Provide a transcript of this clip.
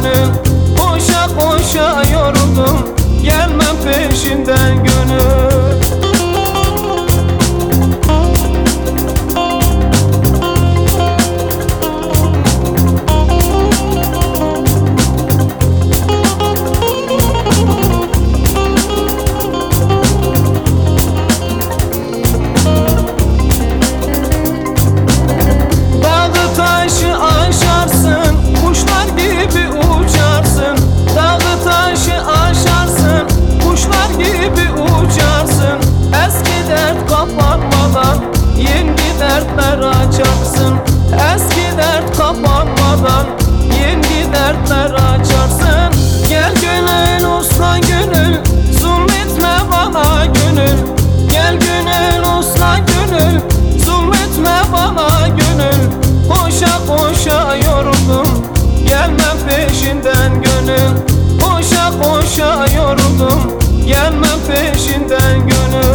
gönül. Koşa koşa yoruldum, gelmem peşinden gönül. Dertler açarsın, eski dert kapanmadan yeni dertler açarsın. Gel gönül uslan gönül, zulmetme bana gönül. Gel gönül uslan gönül, zulmetme bana gönül. Koşa koşa yoruldum, gelmem peşinden gönül. Koşa koşa yoruldum, gelmem peşinden gönül.